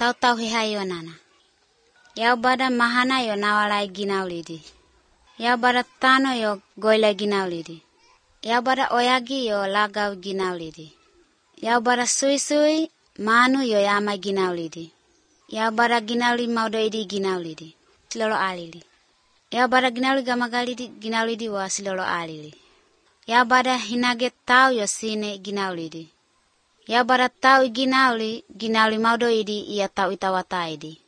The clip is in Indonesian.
tau hehayo nana. Yau bada mahana yo nawalai ginaulidi. Yau bada tano yo goila ginaulidi. Yau bada oyagi yo lagau ginaulidi. Yau bada sui manu yo yama ginaulidi. Yau bada ginauli maudoidi ginaulidi. Silolo alili. Yau bada ginauli gamagalidi ginaulidi wa silolo alili. Yau bada hinage tau yo sine ginaulidi. Yau bada tau ginauli maudoidi ia tau itawataidi.